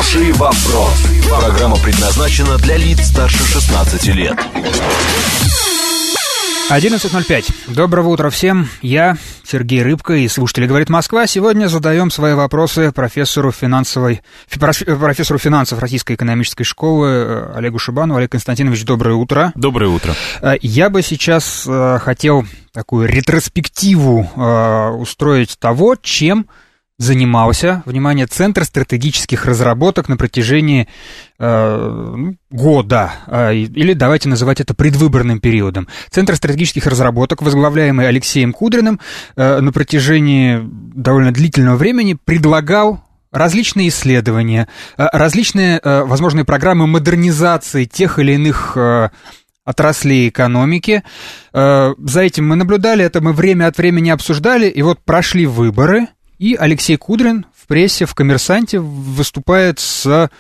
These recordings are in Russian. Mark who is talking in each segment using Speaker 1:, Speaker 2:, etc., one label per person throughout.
Speaker 1: Хороший вопрос. Программа предназначена для лиц старше 16 лет.
Speaker 2: 11:05. Доброго утра всем. Я, Сергей Рыбка, и слушатели «Говорит Москва». Сегодня задаем свои вопросы профессору финансов Российской экономической школы Олегу Шибанову. Олег Константинович, доброе утро.
Speaker 3: Доброе утро.
Speaker 2: Я бы сейчас хотел такую ретроспективу устроить того, чем занимался, внимание, Центр стратегических разработок на протяжении года, или давайте называть это предвыборным периодом. Центр стратегических разработок, возглавляемый Алексеем Кудриным, на протяжении довольно длительного времени предлагал различные исследования, различные возможные программы модернизации тех или иных отраслей экономики. За этим мы наблюдали, это мы время от времени обсуждали, и вот прошли выборы, и Алексей Кудрин в прессе, в «Коммерсанте» выступает с,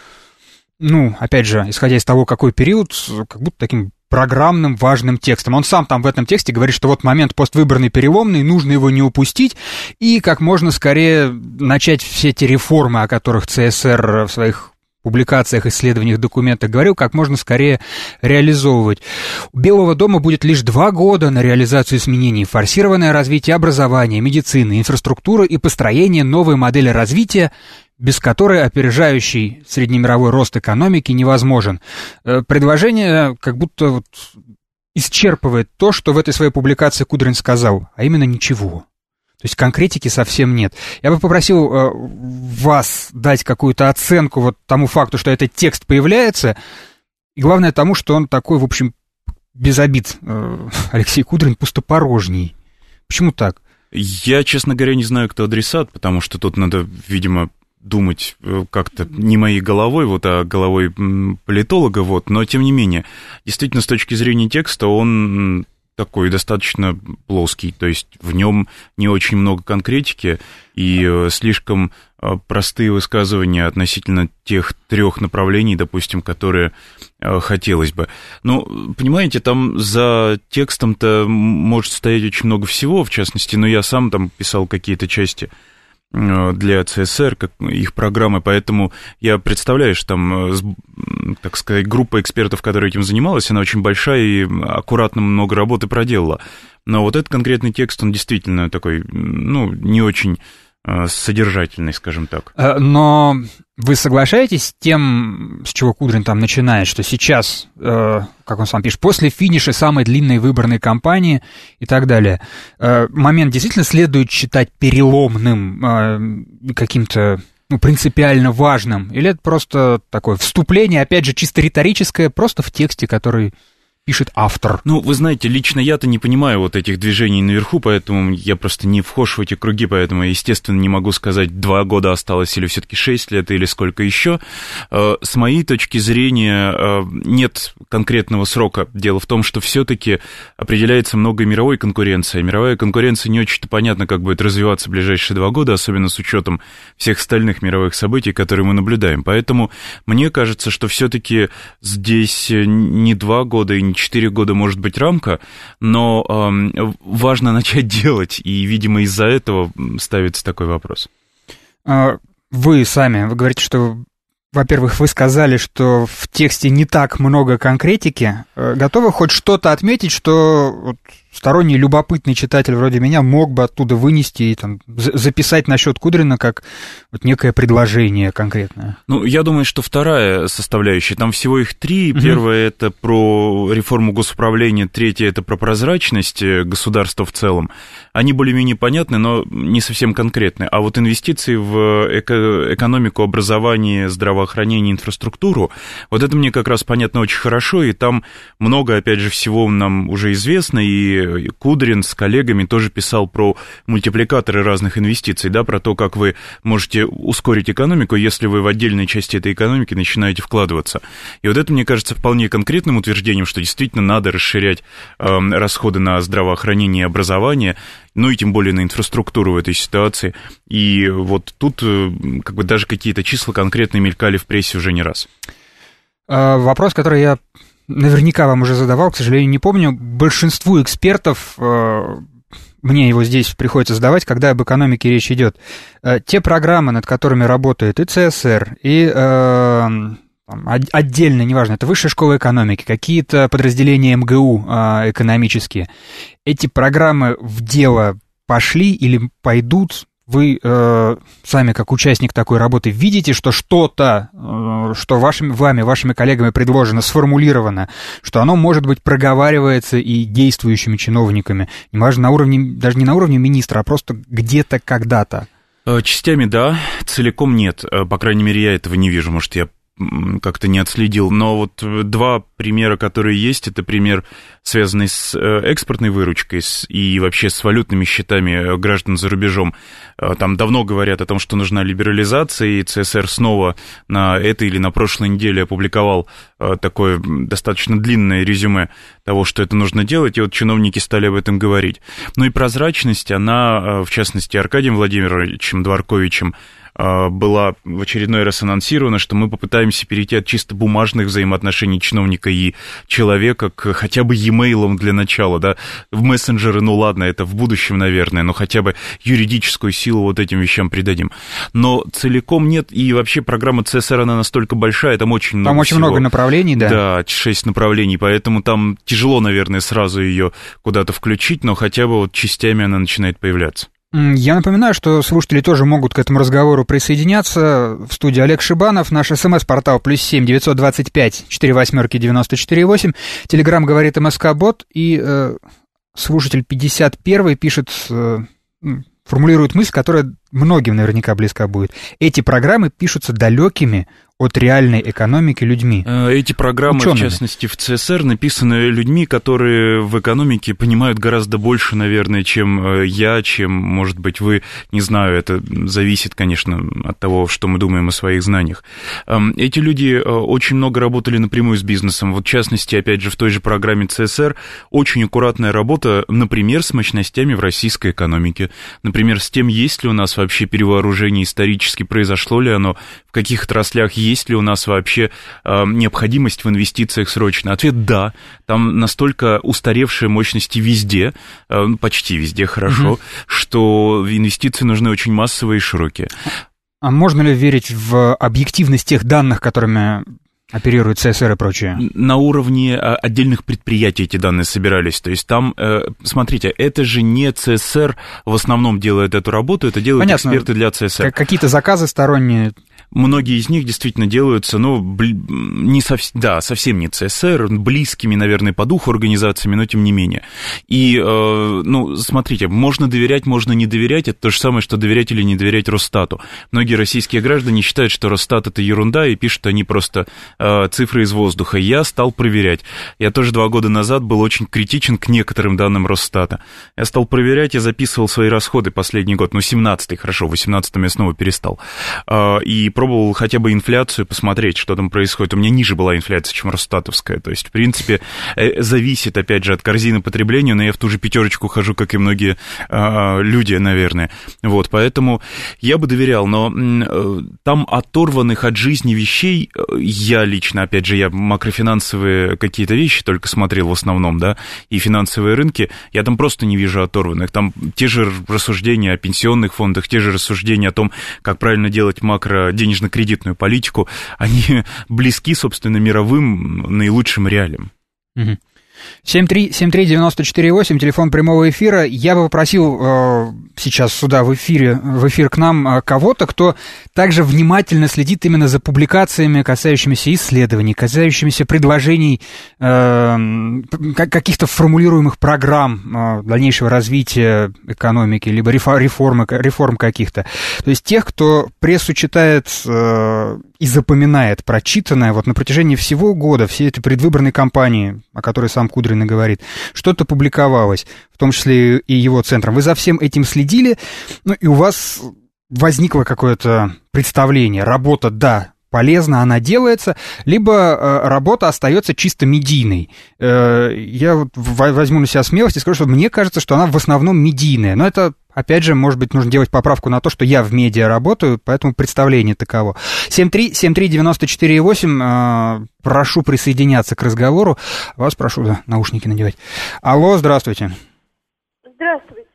Speaker 2: опять же, исходя из того, какой период, как будто таким программным важным текстом. Он сам там в этом тексте говорит, что вот момент поствыборный переломный, нужно его не упустить, и как можно скорее начать все те реформы, о которых ЦСР в своих публикациях, исследованиях, документах говорил, как можно скорее реализовывать. У Белого дома будет лишь 2 года на реализацию изменений, форсированное развитие образования, медицины, инфраструктуры и построение новой модели развития, без которой опережающий среднемировой рост экономики невозможен. Предложение как будто исчерпывает то, что в этой своей публикации Кудрин сказал, а именно ничего. То есть конкретики совсем нет. Я бы попросил вас дать какую-то оценку вот тому факту, что этот текст появляется, и главное тому, что он такой, в общем, без обид, Алексей Кудрин, пустопорожний. Почему так?
Speaker 3: Я, честно говоря, не знаю, кто адресат, потому что тут надо, видимо, думать как-то не моей головой, а головой политолога, но тем не менее, действительно, с точки зрения текста он такой достаточно плоский, то есть в нем не очень много конкретики и слишком простые высказывания относительно тех 3 направлений, допустим, которые хотелось бы. Понимаете, там за текстом-то может стоять очень много всего, в частности, я сам там писал какие-то части для ЦСР, как их программы, поэтому я представляю, что там, так сказать, группа экспертов, которая этим занималась, она очень большая и аккуратно много работы проделала. Но вот этот конкретный текст, он действительно такой, не очень содержательный, скажем так.
Speaker 2: Но вы соглашаетесь с тем, с чего Кудрин там начинает, что сейчас, как он сам пишет, после финиша самой длинной выборной кампании и так далее, момент действительно следует считать переломным, каким-то принципиально важным, или это просто такое вступление, опять же, чисто риторическое, просто в тексте, который пишет автор?
Speaker 3: Вы знаете, лично я-то не понимаю этих движений наверху, поэтому я просто не вхож в эти круги, поэтому я, естественно, не могу сказать, 2 года осталось или все-таки 6 лет, или сколько еще. С моей точки зрения нет конкретного срока. Дело в том, что все-таки определяется много мировой конкуренции. Мировая конкуренция не очень-то понятно, как будет развиваться в ближайшие 2 года, особенно с учетом всех остальных мировых событий, которые мы наблюдаем. Поэтому мне кажется, что все-таки здесь не 2 года и не 4 года может быть рамка, но важно начать делать, и, видимо, из-за этого ставится такой вопрос.
Speaker 2: Вы говорите, что, во-первых, вы сказали, что в тексте не так много конкретики. Готовы хоть что-то отметить, что сторонний любопытный читатель вроде меня мог бы оттуда вынести и записать насчет Кудрина как некое предложение конкретное?
Speaker 3: Я думаю, что вторая составляющая, там всего их 3. Первая — это про реформу госуправления, третья — это про прозрачность государства в целом. Они более-менее понятны, но не совсем конкретны. А вот инвестиции в экономику, образование, здравоохранение, инфраструктуру, это мне как раз понятно очень хорошо, и там много, опять же, всего нам уже известно, и Кудрин с коллегами тоже писал про мультипликаторы разных инвестиций, про то, как вы можете ускорить экономику, если вы в отдельной части этой экономики начинаете вкладываться. И это, мне кажется, вполне конкретным утверждением, что действительно надо расширять расходы на здравоохранение и образование, и тем более на инфраструктуру в этой ситуации. И тут даже какие-то числа конкретные мелькали в прессе уже не раз.
Speaker 2: Вопрос, который я наверняка вам уже задавал, к сожалению, не помню. Большинству экспертов мне его здесь приходится задавать, когда об экономике речь идет. Те программы, над которыми работает и ЦСР, и отдельно, неважно, это высшая школа экономики, какие-то подразделения МГУ экономические, эти программы в дело пошли или пойдут? Вы сами, как участник такой работы, видите, что что-то, что вашими коллегами предложено, сформулировано, что оно, может быть, проговаривается и действующими чиновниками, неважно, на уровне, даже не на уровне министра, а просто где-то, когда-то?
Speaker 3: Частями да, целиком нет. По крайней мере, я этого не вижу, может, я как-то не отследил. Но вот два примера, которые есть, это пример, связанный с экспортной выручкой и вообще с валютными счетами граждан за рубежом. Там давно говорят о том, что нужна либерализация, и ЦСР снова на этой или на прошлой неделе опубликовал такое достаточно длинное резюме того, что это нужно делать, и вот чиновники стали об этом говорить. Ну и прозрачность, она, в частности, Аркадием Владимировичем Дворковичем, была в очередной раз анонсирована, что мы попытаемся перейти от чисто бумажных взаимоотношений чиновника и человека к хотя бы e-mailам для начала, да, в мессенджеры, ну ладно, это в будущем, наверное, но хотя бы юридическую силу вот этим вещам придадим. Но целиком нет, и вообще программа ЦСР, она настолько большая, там очень много
Speaker 2: Там очень
Speaker 3: всего.
Speaker 2: много направлений, да?
Speaker 3: Да, 6 направлений, поэтому там тяжело, наверное, сразу ее куда-то включить, но хотя бы вот частями она начинает появляться.
Speaker 2: Я напоминаю, что слушатели тоже могут к этому разговору присоединяться. В студии Олег Шибанов, наш СМС-портал +7 925 48 94 8. Телеграм говорит МСК-бот, и слушатель 51 пишет, формулирует мысль, которая многим наверняка близка будет. Эти программы пишутся далекими от реальной экономики людьми.
Speaker 3: Эти программы,
Speaker 2: учеными.
Speaker 3: В частности, в ЦСР, написаны людьми, которые в экономике понимают гораздо больше, наверное, чем я, чем, может быть, вы. Не знаю, это зависит, конечно, от того, что мы думаем о своих знаниях. Эти люди очень много работали напрямую с бизнесом. Вот, в частности, опять же, в той же программе ЦСР очень аккуратная работа, например, с мощностями в российской экономике. Например, с тем, есть ли у нас вообще перевооружение исторически, произошло ли оно, в каких отраслях есть ли у нас вообще необходимость в инвестициях срочно. Ответ – да. Там настолько устаревшие мощности везде, почти везде хорошо, что инвестиции нужны очень массовые и широкие.
Speaker 2: А можно ли верить в объективность тех данных, которыми оперирует ЦСР и прочее? На
Speaker 3: уровне отдельных предприятий эти данные собирались. То есть там, смотрите, это же не ЦСР в основном делает эту работу, это делают эксперты для ЦСР.
Speaker 2: Какие-то заказы сторонние?
Speaker 3: Многие из них действительно делаются, совсем не ЦСР, близкими, наверное, по духу организациями, но тем не менее. И, смотрите, можно доверять, можно не доверять, это то же самое, что доверять или не доверять Росстату. Многие российские граждане считают, что Росстат — это ерунда, и пишут они просто цифры из воздуха. Я стал проверять. Я тоже 2 года назад был очень критичен к некоторым данным Росстата. Я стал проверять, я записывал свои расходы последний год, 17-й, хорошо, в 18-м я снова перестал. И пробовал хотя бы инфляцию посмотреть, что там происходит. У меня ниже была инфляция, чем росстатовская. То есть, в принципе, зависит, опять же, от корзины потребления, но я в ту же 5 хожу, как и многие люди, наверное. Вот, поэтому я бы доверял, но там оторванных от жизни вещей, я лично, опять же, я макрофинансовые какие-то вещи только смотрел в основном, да, и финансовые рынки, я там просто не вижу оторванных. Там те же рассуждения о пенсионных фондах, те же рассуждения о том, как правильно делать макроденежно-кредитную политику, они близки, собственно, мировым наилучшим реалиям.
Speaker 2: 7373948, телефон прямого эфира. Я бы попросил сейчас сюда в эфир к нам кого-то, кто также внимательно следит именно за публикациями, касающимися исследований, касающимися предложений каких-то формулируемых программ дальнейшего развития экономики, либо реформ каких-то. То есть тех, кто прессу читает и запоминает прочитанное вот на протяжении всего года, всей этой предвыборной кампании, о которой сам Кудрин и говорит, что-то публиковалось, в том числе и его центром. Вы за всем этим следили, и у вас возникло какое-то представление. Работа, да, полезна, она делается, либо работа остается чисто медийной. Я вот возьму на себя смелость и скажу, что мне кажется, что она в основном медийная. Но это, опять же, может быть, нужно делать поправку на то, что я в медиа работаю, поэтому представление таково. 7373948, прошу присоединяться к разговору. Вас прошу наушники надевать. Алло, здравствуйте.
Speaker 4: Здравствуйте.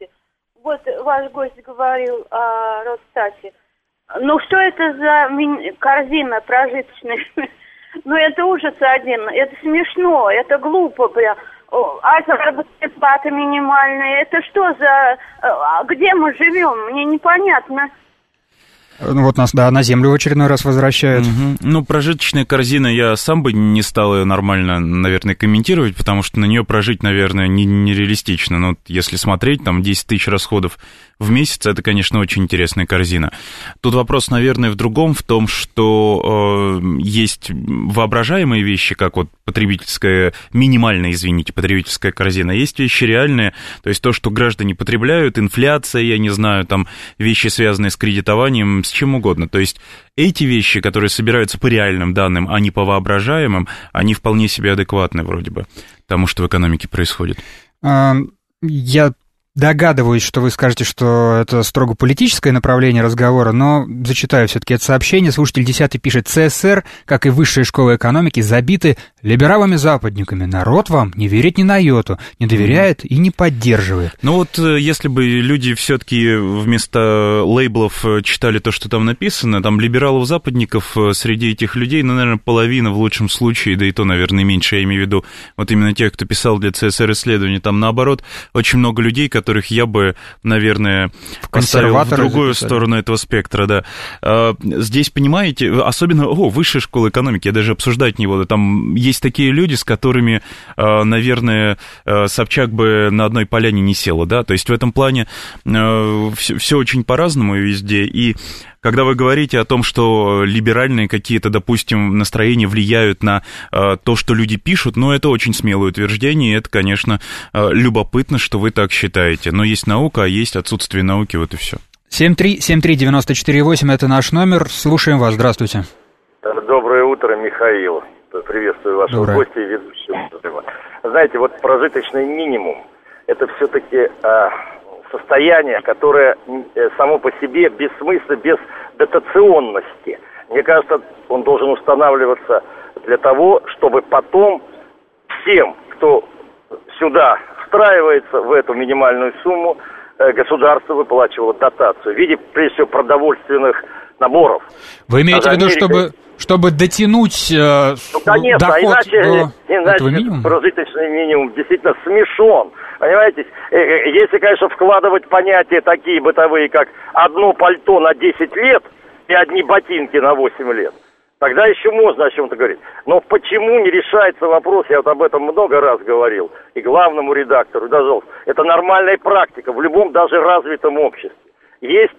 Speaker 4: вот ваш гость говорил о Росстате. Ну, что это за корзина прожиточная? Ну, это ужас один, это смешно, это глупо прям. А заработная плата минимальная, это что за... Где мы живем? Мне непонятно.
Speaker 2: Ну, вот нас, да, на землю в очередной раз возвращают.
Speaker 3: Угу. Ну, прожиточная корзина, я сам бы не стал ее нормально, наверное, комментировать, потому что на нее прожить, наверное, нереалистично. Но если смотреть, там 10 тысяч расходов в месяц, это, конечно, очень интересная корзина. Тут вопрос, наверное, в другом, в том, что есть воображаемые вещи, как вот потребительская, минимальная, извините, потребительская корзина, есть вещи реальные, то есть то, что граждане потребляют, инфляция, я не знаю, там вещи, связанные с кредитованием, с чем угодно. То есть эти вещи, которые собираются по реальным данным, а не по воображаемым, они вполне себе адекватны вроде бы тому, что в экономике происходит.
Speaker 2: Я догадываюсь, что вы скажете, что это строго политическое направление разговора, но зачитаю все-таки это сообщение. Слушатель 10 пишет: ЦССР, как и высшая школа экономики, забиты либералами-западниками. Народ вам не верит ни на йоту, не доверяет и не поддерживает.
Speaker 3: Ну вот если бы люди все-таки вместо лейблов читали то, что там написано, там либералов-западников среди этих людей, ну, наверное, половина в лучшем случае, да и то, наверное, меньше, я имею в виду вот именно тех, кто писал для ЦССР исследования, там наоборот, очень много людей, которых я бы, наверное, поставил в другую сторону этого спектра, да. Здесь, понимаете, особенно, высшая школа экономики, я даже обсуждать не буду, там есть такие люди, с которыми, наверное, Собчак бы на одной поляне не села, да, то есть в этом плане все очень по-разному везде, и когда вы говорите о том, что либеральные какие-то, допустим, настроения влияют на то, что люди пишут, ну, это очень смелое утверждение, и это, конечно, любопытно, что вы так считаете. Но есть наука, а есть отсутствие науки, вот и все.
Speaker 2: 7373948, это наш номер. Слушаем вас, здравствуйте.
Speaker 5: Доброе утро, Михаил. Приветствую вашего гостя и ведущего. Знаете, вот прожиточный минимум, это все-таки... состояние, которое само по себе бессмысленно, без дотационности. Мне кажется, он должен устанавливаться для того, чтобы потом всем, кто сюда встраивается в эту минимальную сумму, государство выплачивало дотацию в виде, прежде всего, продовольственных наборов.
Speaker 2: Вы имеете в виду, чтобы дотянуть
Speaker 5: конечно,
Speaker 2: доход до этого минимума?
Speaker 5: Прожиточный минимум действительно смешон. Понимаете, если, конечно, вкладывать понятия такие бытовые, как одно пальто на 10 лет и одни ботинки на 8 лет, тогда еще можно о чем-то говорить. Но почему не решается вопрос, я вот об этом много раз говорил, и главному редактору, даже это нормальная практика в любом даже развитом обществе. Есть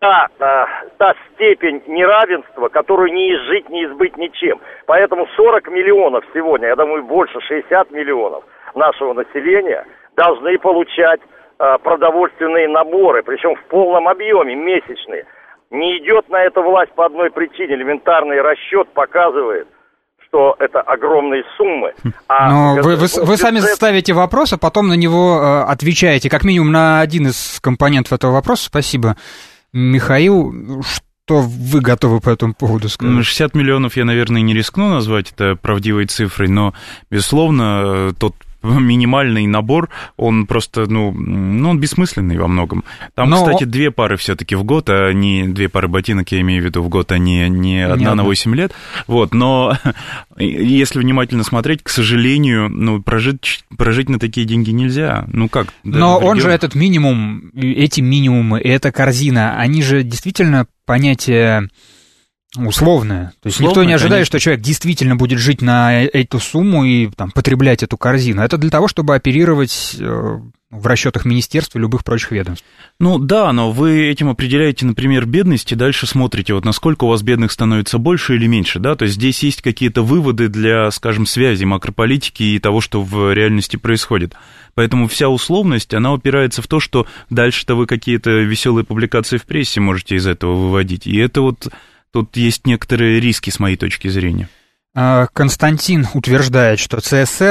Speaker 5: та степень неравенства, которую не изжить, не избыть ничем. Поэтому 40 миллионов сегодня, я думаю, больше 60 миллионов нашего населения должны получать продовольственные наборы, причем в полном объеме, месячные. Не идет на это власть по одной причине. Элементарный расчет показывает, что это огромные суммы.
Speaker 2: Но вы сами ставите вопрос, а потом на него отвечаете, как минимум на один из компонентов этого вопроса. Спасибо, Михаил. Что вы готовы по этому поводу сказать?
Speaker 3: 60 миллионов я, наверное, не рискну назвать это правдивой цифрой, но, безусловно, тот минимальный набор, он просто, он бессмысленный во многом. Там, кстати, 2 пары все-таки в год, а не 2 пары ботинок, я имею в виду, в год, а не одна на 8 лет. Вот, но если внимательно смотреть, к сожалению, прожить на такие деньги нельзя. Ну как?
Speaker 2: Но он же этот минимум, эти минимумы, эта корзина, они же действительно понятие условное. То есть никто не ожидает, что человек действительно будет жить на эту сумму и там, потреблять эту корзину. Это для того, чтобы оперировать в расчетах министерств и любых прочих ведомств.
Speaker 3: Ну да, но вы этим определяете, например, бедность, и дальше смотрите, вот насколько у вас бедных становится больше или меньше, да, то есть здесь есть какие-то выводы для, скажем, связи макрополитики и того, что в реальности происходит. Поэтому вся условность, она упирается в то, что дальше-то вы какие-то веселые публикации в прессе можете из этого выводить, и это вот... Тут есть некоторые риски, с моей точки зрения.
Speaker 2: Константин утверждает, что ЦССР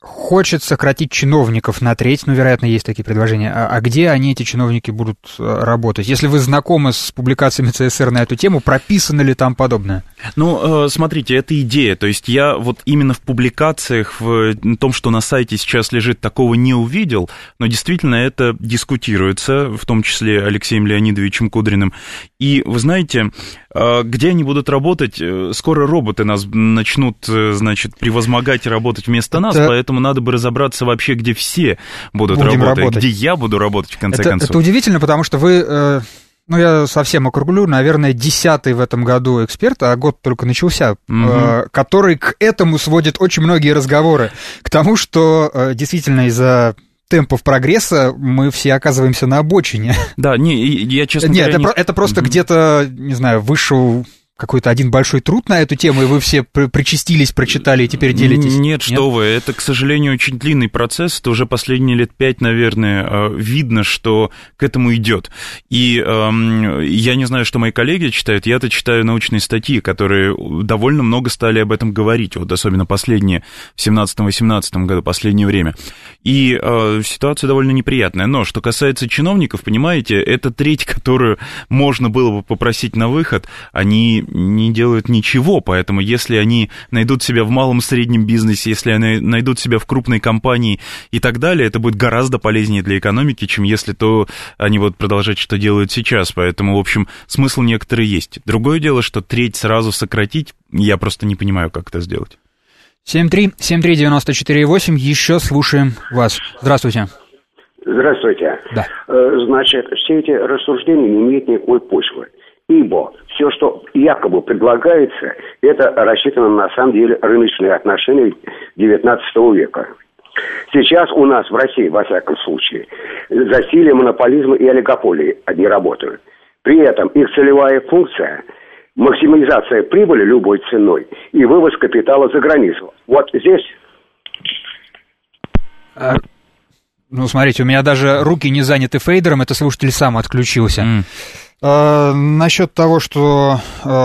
Speaker 2: хочет сократить чиновников на треть, ну, вероятно, есть такие предложения. А где они, эти чиновники, будут работать? Если вы знакомы с публикациями ЦСР на эту тему, прописано ли там подобное?
Speaker 3: Ну, смотрите, это идея. То есть я вот именно в публикациях, в том, что на сайте сейчас лежит, такого не увидел, но действительно это дискутируется, в том числе Алексеем Леонидовичем Кудриным. И, вы знаете, где они будут работать? Скоро роботы нас начнут, значит, превозмогать и работать вместо нас, поэтому надо бы разобраться вообще, где все будут работать, где я буду работать, в конце концов.
Speaker 2: Это удивительно, потому что вы, ну, я совсем округлю, наверное, 10-й в этом году эксперт, а год только начался, который к этому сводит очень многие разговоры, к тому, что действительно из-за темпов прогресса мы все оказываемся на обочине.
Speaker 3: Да, я, честно говоря...
Speaker 2: Нет, это просто где-то, не знаю, вышел... какой-то один большой труд на эту тему, и вы все причастились, прочитали и теперь делитесь?
Speaker 3: Нет, что вы, это, к сожалению, очень длинный процесс, это уже последние лет 5, наверное, видно, что к этому идет. И я не знаю, что мои коллеги читают, я-то читаю научные статьи, которые довольно много стали об этом говорить, вот особенно последние, в 17-18 году, последнее время. И ситуация довольно неприятная. Но что касается чиновников, понимаете, это треть, которую можно было бы попросить на выход, они не делают ничего, поэтому если они найдут себя в малом и среднем бизнесе, если они найдут себя в крупной компании и так далее, это будет гораздо полезнее для экономики, чем если то они будут продолжать, что делают сейчас, поэтому, в общем, смысл некоторый есть. Другое дело, что треть сразу сократить, я просто не понимаю, как это сделать.
Speaker 2: 7373948, еще слушаем вас. Здравствуйте.
Speaker 6: Здравствуйте.
Speaker 2: Да.
Speaker 6: Значит, все эти рассуждения не имеют никакой почвы. Ибо все, что якобы предлагается, это рассчитано на самом деле рыночные отношения XIX века. Сейчас у нас в России, во всяком случае, засилие монополизма и олигополии одни работают. При этом их целевая функция – максимализация прибыли любой ценой и вывоз капитала за границу. Вот здесь...
Speaker 2: Ну, смотрите, у меня даже руки не заняты фейдером, это слушатель сам отключился. Насчет того, что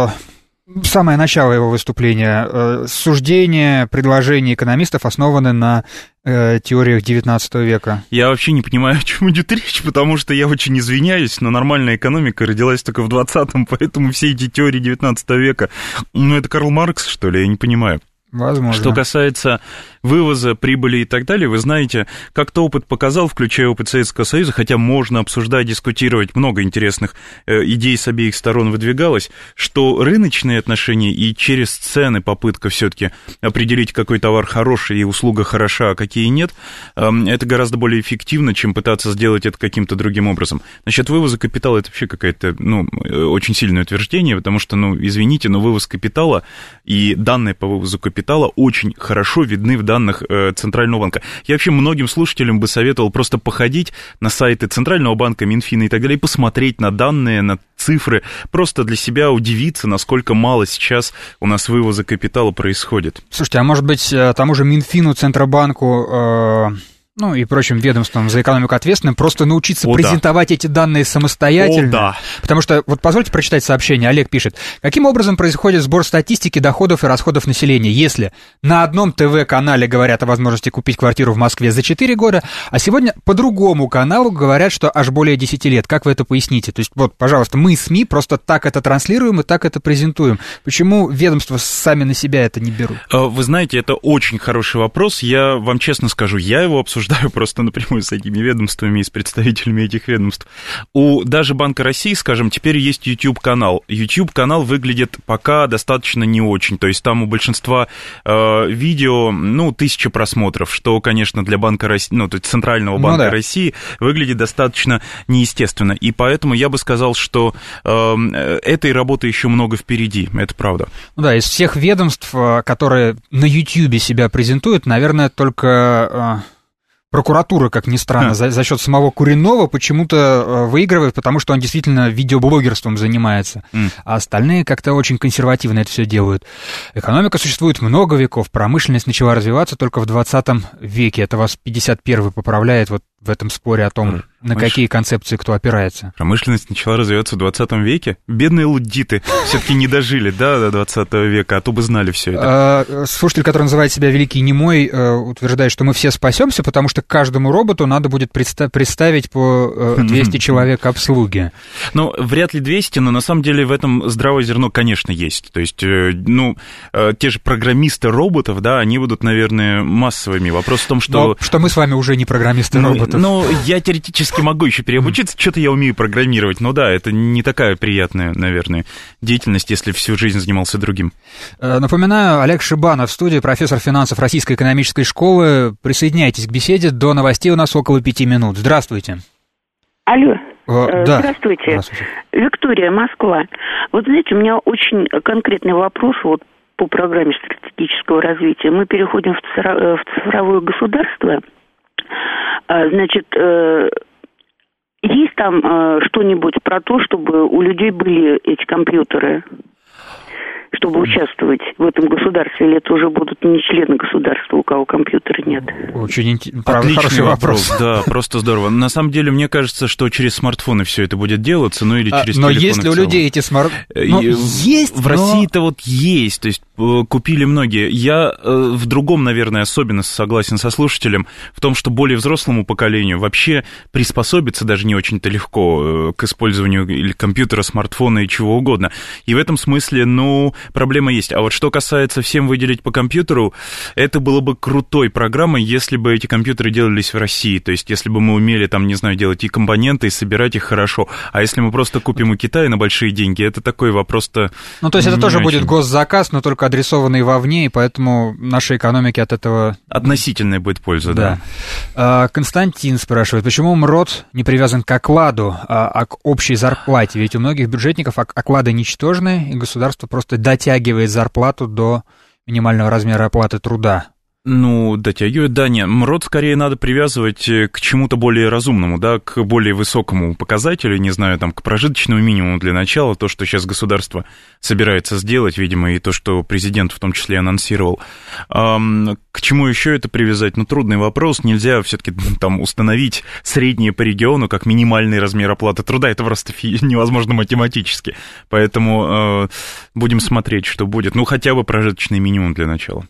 Speaker 2: самое начало его выступления, суждения, предложения экономистов основаны на теориях XIX века.
Speaker 3: Я вообще не понимаю, о чем идет речь, потому что я очень извиняюсь, но нормальная экономика родилась только в 20-м, поэтому все эти теории XIX века, ну, это Карл Маркс, что ли, я не понимаю.
Speaker 2: Возможно.
Speaker 3: Что касается вывоза, прибыли и так далее, вы знаете, как-то опыт показал, включая опыт Советского Союза, хотя можно обсуждать, дискутировать, много интересных идей с обеих сторон выдвигалось, что рыночные отношения и через цены попытка все-таки определить, какой товар хороший и услуга хороша, а какие нет, это гораздо более эффективно, чем пытаться сделать это каким-то другим образом. Насчет вывоза капитала это вообще какое-то, очень сильное утверждение, потому что, извините, но вывоз капитала и данные по вывозу капитала очень хорошо видны в данных Центрального банка. Я вообще многим слушателям бы советовал просто походить на сайты Центрального банка, Минфина и так далее, и посмотреть на данные, на цифры, просто для себя удивиться, насколько мало сейчас у нас вывоза капитала происходит.
Speaker 2: Слушайте, а может быть, тому же Минфину, Центробанку... и прочим ведомствам за экономику ответственным, просто научиться презентовать эти данные самостоятельно. Потому что, вот позвольте прочитать сообщение, Олег пишет. Каким образом происходит сбор статистики доходов и расходов населения, если на одном ТВ-канале говорят о возможности купить квартиру в Москве за 4 года, а сегодня по другому каналу говорят, что аж более 10 лет? Как вы это поясните? То есть, вот, пожалуйста, мы, СМИ, просто так это транслируем и так это презентуем. Почему ведомства сами на себя это не берут?
Speaker 3: Вы знаете, это очень хороший вопрос. Я вам честно скажу, я его обсуждаю просто напрямую с этими ведомствами и с представителями этих ведомств. У даже Банка России, скажем, теперь есть YouTube-канал. YouTube-канал выглядит пока достаточно не очень, то есть там у большинства видео, 1000 просмотров, что, конечно, для Банка России, то есть Центрального банка России выглядит достаточно неестественно. И поэтому я бы сказал, что этой работы еще много впереди, это правда.
Speaker 2: Из всех ведомств, которые на YouTube себя презентуют, наверное, только... Прокуратура, как ни странно, за счет самого Куренова почему-то выигрывает, потому что он действительно видеоблогерством занимается, а остальные как-то очень консервативно это все делают. Экономика существует много веков, промышленность начала развиваться только в 20 веке, это вас 51-й поправляет, вот в этом споре о том, на какие концепции кто опирается?
Speaker 3: Промышленность начала развиваться в 20 веке. Бедные луддиты все-таки не дожили, до 20 века, а то бы знали все это.
Speaker 2: Слушатель, который называет себя Великий Немой, утверждает, что мы все спасемся, потому что каждому роботу надо будет представить по 200 человек обслуги.
Speaker 3: Ну, вряд ли 200, но на самом деле в этом здравое зерно, конечно, есть. То есть, те же программисты роботов, да, они будут, наверное, массовыми. Вопрос в том, что...
Speaker 2: Но что мы с вами уже не программисты роботов.
Speaker 3: Я теоретически могу еще переобучиться, что-то я умею программировать, но да, это не такая приятная, наверное, деятельность, если всю жизнь занимался другим.
Speaker 2: Напоминаю, Олег Шибанов в студии, профессор финансов Российской экономической школы. Присоединяйтесь к беседе, до новостей у нас около 5 минут. Здравствуйте.
Speaker 7: Алло.
Speaker 2: Да.
Speaker 7: Здравствуйте. Виктория, Москва. Вот знаете, у меня очень конкретный вопрос по программе стратегического развития. Мы переходим в цифровое государство. Значит, есть там что-нибудь про то, чтобы у людей были эти компьютеры, чтобы участвовать в этом государстве, или это уже будут не члены государства, у кого компьютера нет?
Speaker 2: Очень
Speaker 3: отличный
Speaker 2: хороший вопрос.
Speaker 3: Да, просто здорово. На самом деле, мне кажется, что через смартфоны все это будет делаться, или через телефоны.
Speaker 2: Но есть ли у людей эти смартфоны?
Speaker 3: Есть. В России-то есть, то есть купили многие. Я в другом, наверное, особенно согласен со слушателем, в том, что более взрослому поколению вообще приспособиться даже не очень-то легко к использованию или компьютера, смартфона и чего угодно. И в этом смысле, проблема есть. А вот что касается всем выделить по компьютеру, это было бы крутой программой, если бы эти компьютеры делались в России. То есть, если бы мы умели, делать и компоненты, и собирать их хорошо. А если мы просто купим у Китая на большие деньги, это такой вопрос-то...
Speaker 2: то есть, это тоже будет госзаказ, но только адресованный вовне, и поэтому нашей экономике от этого...
Speaker 3: Относительная будет польза, да.
Speaker 2: Константин спрашивает, почему МРОТ не привязан к окладу, а к общей зарплате? Ведь у многих бюджетников оклады ничтожные, и государство просто дотягивает зарплату до минимального размера оплаты труда.
Speaker 3: Дотягивает, да, нет. МРОТ скорее надо привязывать к чему-то более разумному, да, к более высокому показателю, не знаю, к прожиточному минимуму для начала, то, что сейчас государство собирается сделать, видимо, и то, что президент в том числе анонсировал. К чему еще это привязать? Трудный вопрос. Нельзя все-таки установить среднее по региону как минимальный размер оплаты труда. Это просто невозможно математически. Поэтому будем смотреть, что будет. Хотя бы прожиточный минимум для начала.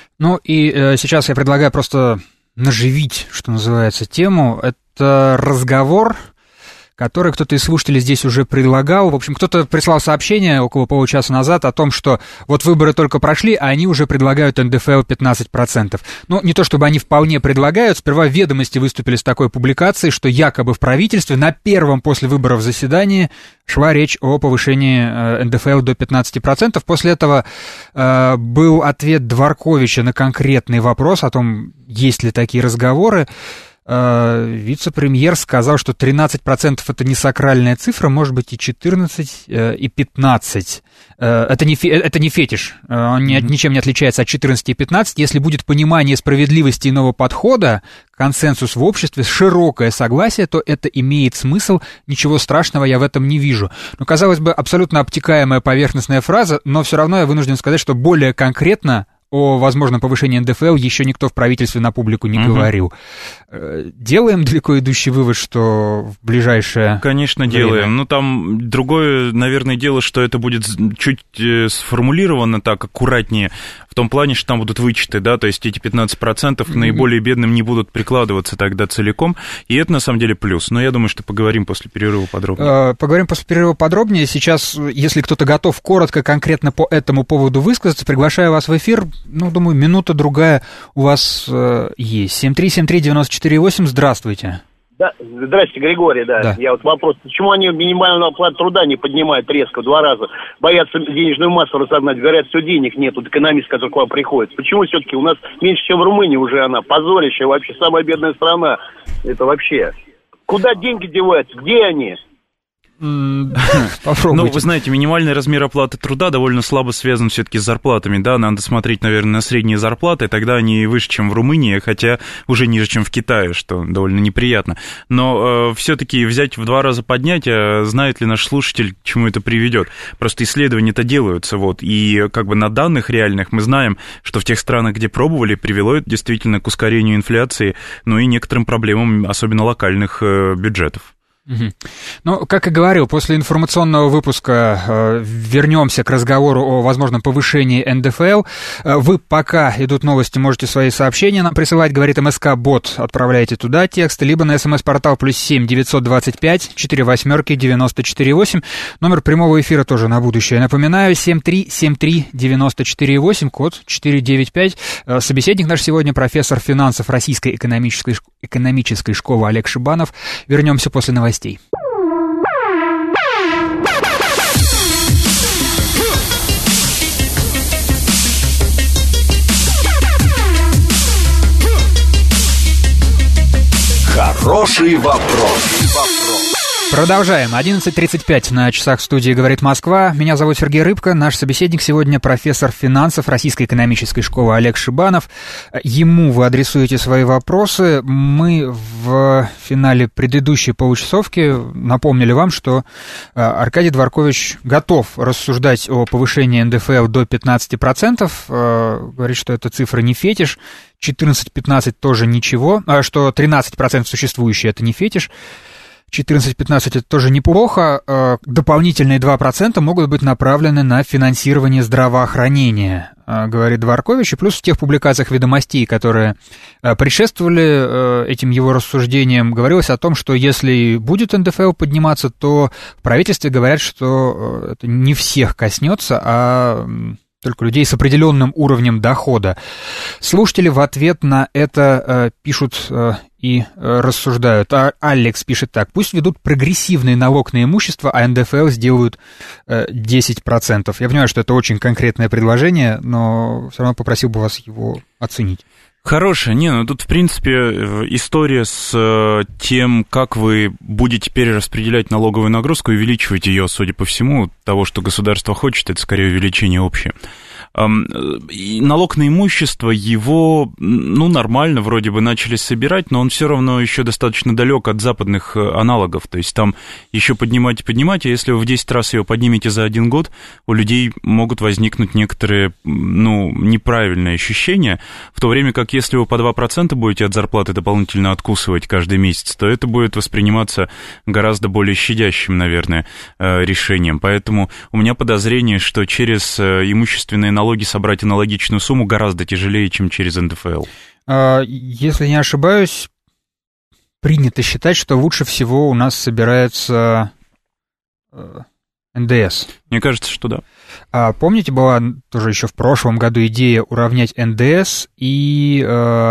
Speaker 2: И сейчас я предлагаю просто наживить, что называется, тему. Это разговор, который кто-то из слушателей здесь уже предлагал. В общем, кто-то прислал сообщение около получаса назад о том, что выборы только прошли, а они уже предлагают НДФЛ 15%. Не то чтобы они вполне предлагают. Сперва «Ведомости» выступили с такой публикацией, что якобы в правительстве на первом после выборов заседании шла речь о повышении НДФЛ до 15%. После этого был ответ Дворковича на конкретный вопрос о том, есть ли такие разговоры. Вице-премьер сказал, что 13% это не сакральная цифра, может быть и 14, и 15. Это не фетиш, он ничем не отличается от 14 и 15. Если будет понимание справедливости иного подхода, консенсус в обществе, широкое согласие, то это имеет смысл, ничего страшного я в этом не вижу. Казалось бы, абсолютно обтекаемая поверхностная фраза, но все равно я вынужден сказать, что более конкретно о возможном повышении НДФЛ еще никто в правительстве на публику не говорил. Делаем далеко идущий вывод, что в ближайшее
Speaker 3: Конечно,
Speaker 2: время?
Speaker 3: Делаем. Там другое, наверное, дело, что это будет чуть сформулировано так, аккуратнее, в том плане, что там будут вычеты, да, то есть эти 15% к наиболее бедным не будут прикладываться тогда целиком, и это на самом деле плюс. Но я думаю, что поговорим после перерыва подробнее.
Speaker 2: Поговорим после перерыва подробнее. Сейчас, если кто-то готов коротко, конкретно по этому поводу высказаться, приглашаю вас в эфир. Думаю, минута-другая у вас есть. 7373948, здравствуйте.
Speaker 8: Да, здрасте, Григорий, да. Я вопрос, почему они минимальную оплату труда не поднимают резко в 2 раза? Боятся денежную массу разогнать, говорят, все, денег нет, экономист, который к вам приходит. Почему все-таки у нас меньше, чем в Румынии уже она? Позорище, вообще самая бедная страна. Это вообще. Куда деньги деваются? Где они?
Speaker 2: Попробуйте.
Speaker 3: Ну, вы знаете, минимальный размер оплаты труда довольно слабо связан все-таки с зарплатами, да, надо смотреть, наверное, на средние зарплаты, тогда они выше, чем в Румынии, хотя уже ниже, чем в Китае, что довольно неприятно. Но все-таки взять в 2 раза поднять, знает ли наш слушатель, к чему это приведет? Просто исследования-то делаются, вот, и как бы на данных реальных мы знаем, что в тех странах, где пробовали, привело это действительно к ускорению инфляции, ну и некоторым проблемам, особенно локальных бюджетов.
Speaker 2: Ну, как и говорил, после информационного выпуска вернемся к разговору о возможном повышении НДФЛ. Вы, пока идут новости, можете свои сообщения нам присылать, говорит МСК-бот, отправляйте туда текст, либо на СМС-портал +7 925 48 94 8. Номер прямого эфира тоже на будущее. Напоминаю, 7373 94 8, код 495. Собеседник наш сегодня профессор финансов Российской экономической школы Олег Шибанов. Вернемся после новостей.
Speaker 1: Хороший вопрос.
Speaker 2: Продолжаем. 11:35 на часах в студии «Говорит Москва». Меня зовут Сергей Рыбко. Наш собеседник сегодня профессор финансов Российской экономической школы Олег Шибанов. Ему вы адресуете свои вопросы. Мы в финале предыдущей получасовки напомнили вам, что Аркадий Дворкович готов рассуждать о повышении НДФЛ до 15%. Говорит, что эта цифра не фетиш. 14-15 тоже ничего. Что 13% существующие — это не фетиш. 14-15 это тоже неплохо. Дополнительные 2% могут быть направлены на финансирование здравоохранения, говорит Дворкович. И плюс в тех публикациях «Ведомостей», которые предшествовали этим его рассуждениям, говорилось о том, что если будет НДФЛ подниматься, то в правительстве говорят, что это не всех коснется, а только людей с определенным уровнем дохода. Слушатели в ответ на это пишут и рассуждают. Алекс пишет так: пусть ведут прогрессивный налог на имущество, а НДФЛ сделают 10%. Я понимаю, что это очень конкретное предложение, но все равно попросил бы вас его оценить.
Speaker 3: Хорошая. Ну тут, в принципе, история с тем, как вы будете перераспределять налоговую нагрузку, увеличивать ее, судя по всему, того, что государство хочет, это скорее увеличение общее. И налог на имущество, его, нормально вроде бы начали собирать, но он все равно еще достаточно далек от западных аналогов, то есть там еще поднимать, а если вы в 10 раз его поднимете за 1 год, у людей могут возникнуть некоторые, неправильные ощущения, в то время как если вы по 2% будете от зарплаты дополнительно откусывать каждый месяц, то это будет восприниматься гораздо более щадящим, наверное, решением, поэтому у меня подозрение, что через имущественные налоги собрать аналогичную сумму гораздо тяжелее, чем через НДФЛ.
Speaker 2: Если не ошибаюсь, принято считать, что лучше всего у нас собирается НДС.
Speaker 3: Мне кажется, что да.
Speaker 2: Помните, была тоже еще в прошлом году идея уравнять НДС, и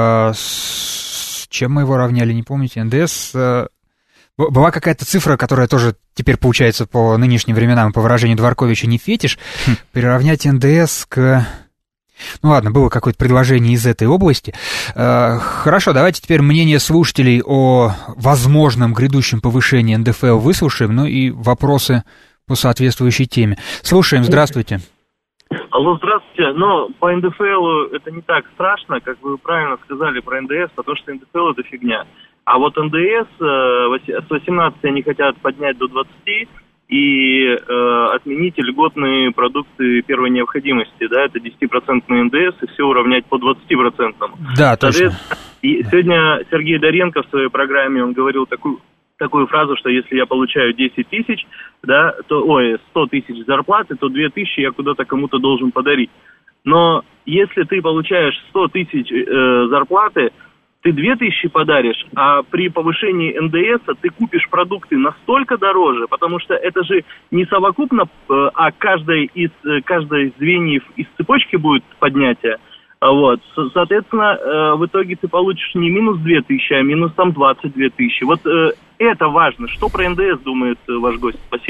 Speaker 2: с чем мы его равняли, не помните? НДС... Была какая-то цифра, которая тоже теперь получается по нынешним временам, по выражению Дворковича, не фетиш, приравнять НДС к... ладно, было какое-то предложение из этой области. Хорошо, давайте теперь мнение слушателей о возможном грядущем повышении НДФЛ выслушаем, и вопросы по соответствующей теме. Слушаем, здравствуйте.
Speaker 9: Алло, здравствуйте. По НДФЛ это не так страшно, как вы правильно сказали про НДС, потому что НДФЛ это фигня. А вот НДС с 18 они хотят поднять до 20 и отменить льготные продукты первой необходимости, да, это 10% НДС, и все уравнять по 20%.
Speaker 2: Да, точно.
Speaker 9: И сегодня Сергей Доренко в своей программе, он говорил такую фразу, что если я получаю 10 тысяч, да, 100 тысяч зарплаты, то 2 тысячи я куда-то кому-то должен подарить. Но если ты получаешь 100 тысяч зарплаты, ты 2000 подаришь, а при повышении НДС ты купишь продукты настолько дороже, потому что это же не совокупно, а каждое из звеньев из цепочки будет поднятие. Вот, соответственно, в итоге ты получишь не минус 2000, а минус 22 тысячи. Вот это важно. Что про НДС думает ваш гость? Спасибо.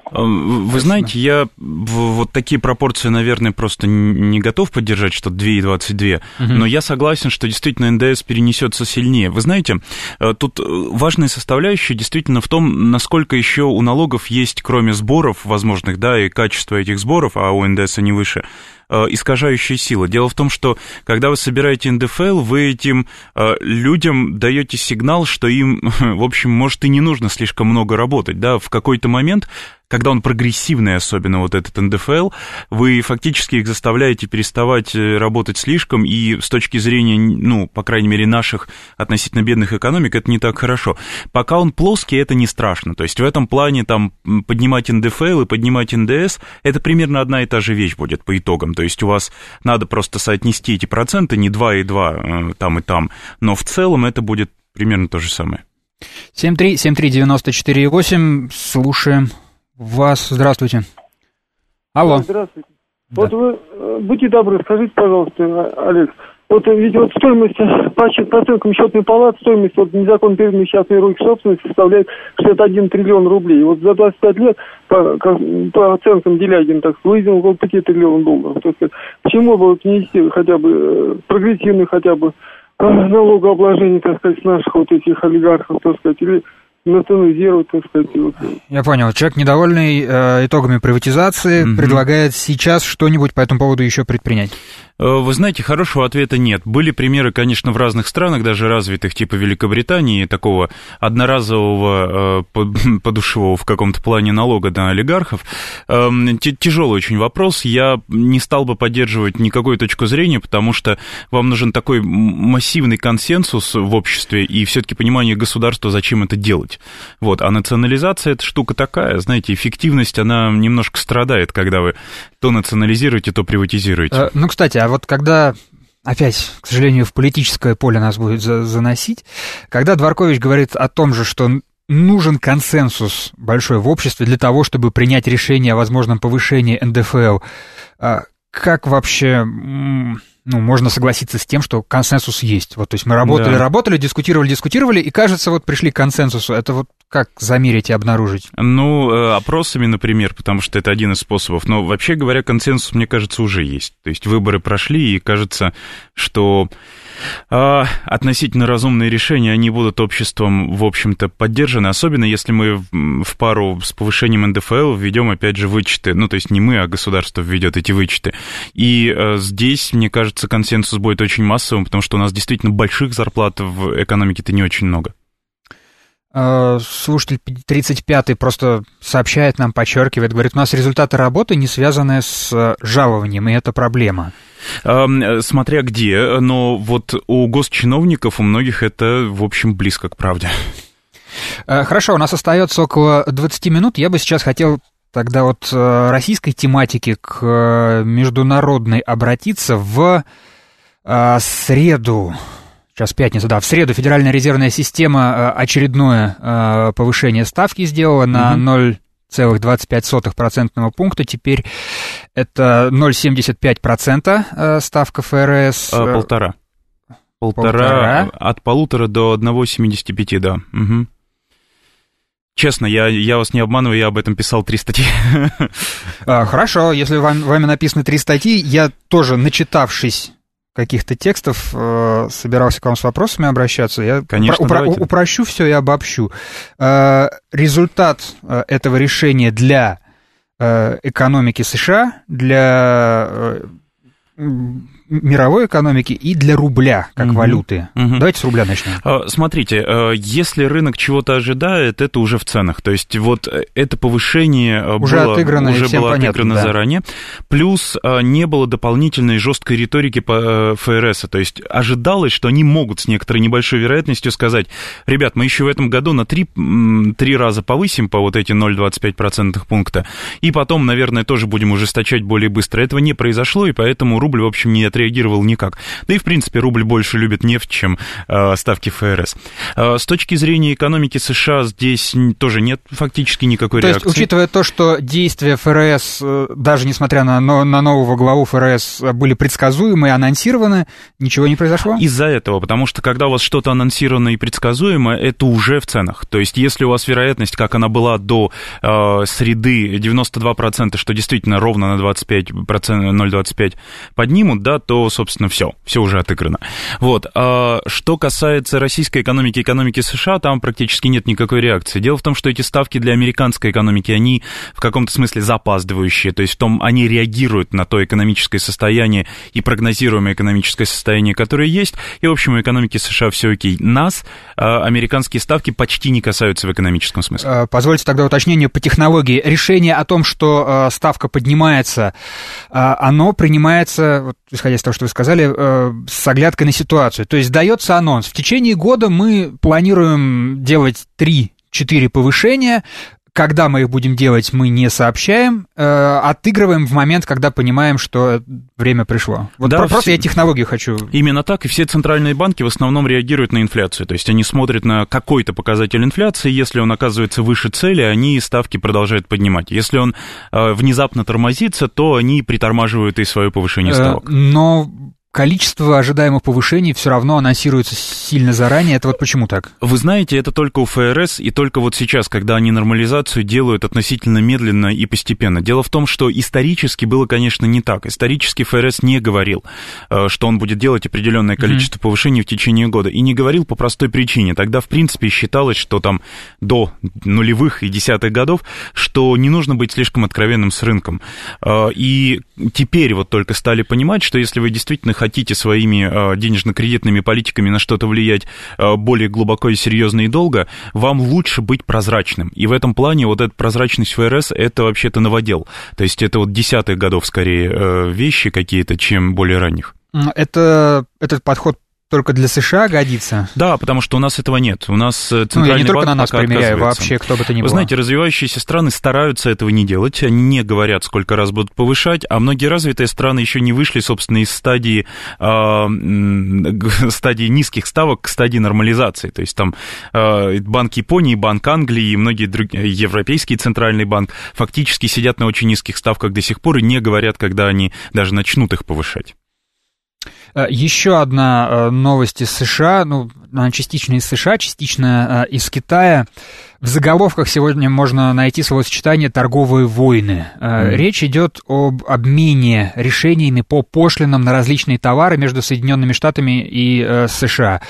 Speaker 3: Вы знаете, я вот такие пропорции, наверное, просто не готов поддержать, что 2,22, но я согласен, что действительно НДС перенесется сильнее. Вы знаете, тут важная составляющая действительно в том, насколько еще у налогов есть, кроме сборов возможных, да, и качества этих сборов, а у НДС они выше, искажающая сила. Дело в том, что когда вы собираете НДФЛ, вы этим людям даете сигнал, что им, в общем, может и не нужно слишком много работать, да, в какой-то момент, когда он прогрессивный, особенно вот этот НДФЛ, вы фактически их заставляете переставать работать слишком, и с точки зрения, ну, по крайней мере, наших относительно бедных экономик, это не так хорошо. Пока он плоский, это не страшно. То есть в этом плане там поднимать НДФЛ и поднимать НДС, это примерно одна и та же вещь будет по итогам. То есть у вас надо просто соотнести эти проценты, не 2,2 там и там, но в целом это будет примерно то же самое.
Speaker 2: 7373948, слушаем вас. Здравствуйте. Алло.
Speaker 10: Здравствуйте. Да. Вот вы, будьте добры, скажите, пожалуйста, Олег, вот ведь вот стоимость, по оценкам счетной палаты, стоимость вот незаконно переданной в частные руки собственности составляет 61 триллион рублей. Вот за 25 лет, по оценкам Делягина, так сказать, выделено вот такие триллионы долларов. То есть, почему бы вот внести хотя бы прогрессивный хотя бы налогообложение, так сказать, наших вот этих олигархов, так сказать, или национализировать, так сказать. Вот.
Speaker 2: Я понял. Человек, недовольный итогами приватизации, предлагает сейчас что-нибудь по этому поводу еще предпринять.
Speaker 3: Вы знаете, хорошего ответа нет. Были примеры, конечно, в разных странах, даже развитых, типа Великобритании, такого одноразового подушевого в каком-то плане налога на олигархов. Тяжелый очень вопрос. Я не стал бы поддерживать никакой точку зрения, потому что вам нужен такой массивный консенсус в обществе и все-таки понимание государства, зачем это делать. Вот. А национализация — это штука такая, знаете, эффективность, она немножко страдает, когда вы то национализируете, то приватизируете.
Speaker 2: Ну, кстати, а вот когда, опять, к сожалению, в политическое поле нас будет заносить, когда Дворкович говорит о том же, что нужен консенсус большой в обществе для того, чтобы принять решение о возможном повышении НДФЛ, как вообще... Ну, можно согласиться с тем, что консенсус есть. Вот, то есть мы работали, дискутировали, и, кажется, вот пришли к консенсусу. Это вот как замерить и обнаружить?
Speaker 3: Ну, опросами, например, потому что это один из способов. Но, вообще говоря, консенсус, мне кажется, уже есть. То есть выборы прошли, и кажется, что относительно разумные решения, они будут обществом, в общем-то, поддержаны. Особенно, если мы в пару с повышением НДФЛ введем, опять же, вычеты. Ну, то есть не мы, а государство введет эти вычеты. И здесь, мне кажется, консенсус будет очень массовым, потому что у нас действительно больших зарплат в экономике-то не очень много.
Speaker 2: Слушатель 35-й просто сообщает нам, подчеркивает, говорит, у нас результаты работы не связаны с жалованием, и это проблема.
Speaker 3: Смотря где, но вот у госчиновников, у многих это, в общем, близко к правде.
Speaker 2: Хорошо, у нас остается около 20 минут. Я бы сейчас хотел тогда от российской тематики к международной обратиться в среду. Сейчас пятница, да, в среду Федеральная резервная система очередное повышение ставки сделала на 0,25% пункта. Теперь это 0,75% ставка ФРС.
Speaker 3: Полтора. От 1,5 до 1,75, да. Угу. Честно, я вас не обманываю, я об этом писал 3 статьи.
Speaker 2: Хорошо, если вами написаны 3 статьи, я тоже, начитавшись каких-то текстов, собирался к вам с вопросами обращаться. Я упрощу все и обобщу. Результат этого решения для экономики США, для мировой экономики и для рубля, как валюты. Давайте с рубля начнем.
Speaker 3: Смотрите, если рынок чего-то ожидает, это уже в ценах. То есть вот это повышение
Speaker 2: уже было отыграно
Speaker 3: заранее. Плюс не было дополнительной жесткой риторики по ФРС. То есть ожидалось, что они могут с некоторой небольшой вероятностью сказать: ребят, мы еще в этом году на 3 раза повысим по вот эти 0,25% пункта, и потом, наверное, тоже будем ужесточать более быстро. Этого не произошло, и поэтому рубль, в общем, не отреагировал никак. Да и, в принципе, рубль больше любит нефть, чем ставки ФРС. С точки зрения экономики США здесь тоже нет фактически никакой реакции.
Speaker 2: То есть, учитывая то, что действия ФРС, даже несмотря на нового главу ФРС, были предсказуемы и анонсированы, ничего не произошло?
Speaker 3: Из-за этого, потому что когда у вас что-то анонсировано и предсказуемо, это уже в ценах. То есть, если у вас вероятность, как она была до среды, 92%, что действительно ровно на 0,25 поднимут, да, то, собственно, все уже отыграно. Вот. Что касается российской экономики, экономики США, там практически нет никакой реакции. Дело в том, что эти ставки для американской экономики, они в каком-то смысле запаздывающие, то есть они реагируют на то экономическое состояние и прогнозируемое экономическое состояние, которое есть, и, в общем, у экономики США все окей. Нас американские ставки почти не касаются в экономическом смысле.
Speaker 2: Позвольте тогда уточнение по технологии. Решение о том, что ставка поднимается, оно принимается, вот, исходя из того, что вы сказали, с оглядкой на ситуацию. То есть дается анонс. В течение года мы планируем делать 3-4 повышения. Когда мы их будем делать, мы не сообщаем, отыгрываем в момент, когда понимаем, что время пришло. Вот да, просто я технологию хочу.
Speaker 3: Именно так, и все центральные банки в основном реагируют на инфляцию. То есть они смотрят на какой-то показатель инфляции, если он оказывается выше цели, они ставки продолжают поднимать. Если он внезапно тормозится, то они притормаживают и свое повышение ставок.
Speaker 2: Но количество ожидаемых повышений все равно анонсируется сильно заранее. Это вот почему так?
Speaker 3: Вы знаете, это только у ФРС, и только вот сейчас, когда они нормализацию делают относительно медленно и постепенно. Дело в том, что исторически было, конечно, не так. Исторически ФРС не говорил, что он будет делать определенное количество повышений в течение года. И не говорил по простой причине. Тогда, в принципе, считалось, что там до нулевых и десятых годов, что не нужно быть слишком откровенным с рынком. И теперь вот только стали понимать, что если вы действительно хотите своими денежно-кредитными политиками на что-то влиять более глубоко и серьезно и долго, вам лучше быть прозрачным. И в этом плане вот эта прозрачность ФРС, это вообще-то новодел. То есть это вот десятых годов скорее вещи какие-то, чем более ранних.
Speaker 2: Этот подход только для США годится?
Speaker 3: Да, потому что у нас этого нет. У нас центральный
Speaker 2: я не только
Speaker 3: банк
Speaker 2: на нас
Speaker 3: пока
Speaker 2: примеряю, вообще кто бы то ни было.
Speaker 3: Вы знаете, развивающиеся страны стараются этого не делать, они не говорят, сколько раз будут повышать, а многие развитые страны еще не вышли, собственно, из стадии низких ставок к стадии нормализации. То есть там Банк Японии, Банк Англии и многие другие, Европейский центральный банк фактически сидят на очень низких ставках до сих пор и не говорят, когда они даже начнут их повышать.
Speaker 2: Еще одна новость из США, она частично из США, частично из Китая. В заголовках сегодня можно найти словосочетание «торговые войны». Речь идет об обмене решениями по пошлинам на различные товары между Соединенными Штатами и США.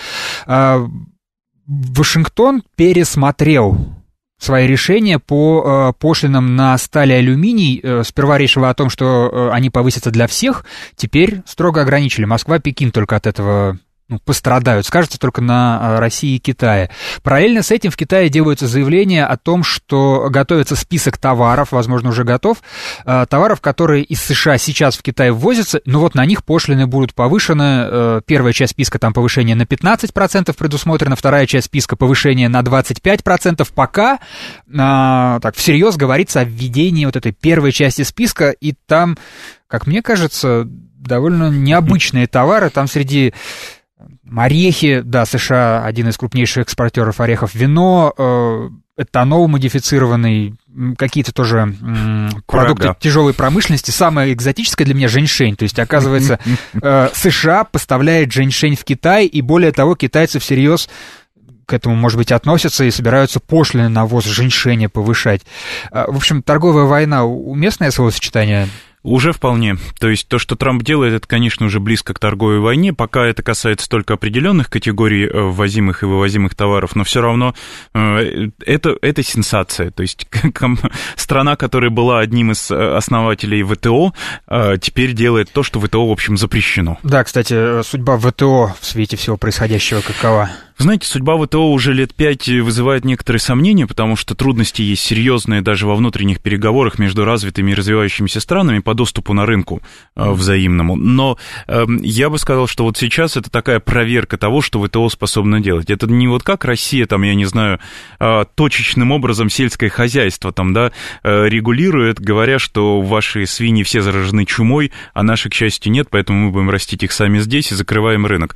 Speaker 2: Вашингтон пересмотрел свои решения по пошлинам на сталь и алюминий. Сперва речь шла о том, что они повысятся для всех, теперь строго ограничили. Москва, Пекин только от этого пострадают, скажется только на России и Китае. Параллельно с этим в Китае делаются заявления о том, что готовится список товаров, возможно, уже готов, товаров, которые из США сейчас в Китай ввозятся, но вот на них пошлины будут повышены. Первая часть списка, там повышение на 15% предусмотрено, вторая часть списка повышение на 25%. Пока так всерьез говорится о введении вот этой первой части списка, и там, как мне кажется, довольно необычные товары, там среди... Орехи, да, США один из крупнейших экспортеров орехов, вино, этанол модифицированный, какие-то тоже продукты тяжелой промышленности. Самое экзотическое для меня — женьшень. То есть, оказывается, США поставляет женьшень в Китай, и более того, китайцы всерьез к этому, может быть, относятся и собираются пошлины на ввоз женьшеня повышать. В общем, торговая война — уместное словосочетание?
Speaker 3: Уже вполне. То есть то, что Трамп делает, это, конечно, уже близко к торговой войне. Пока это касается только определенных категорий ввозимых и вывозимых товаров, но все равно это сенсация. То есть страна, которая была одним из основателей ВТО, теперь делает то, что ВТО, в общем, запрещено.
Speaker 2: Да, кстати, судьба ВТО в свете всего происходящего какова?
Speaker 3: Знаете, судьба ВТО уже лет 5 вызывает некоторые сомнения, потому что трудности есть серьезные даже во внутренних переговорах между развитыми и развивающимися странами по доступу на рынку взаимному. Но я бы сказал, что вот сейчас это такая проверка того, что ВТО способно делать. Это не вот как Россия, там, я не знаю, точечным образом сельское хозяйство там, да, регулирует, говоря, что ваши свиньи все заражены чумой, а наши, к счастью, нет, поэтому мы будем растить их сами здесь и закрываем рынок.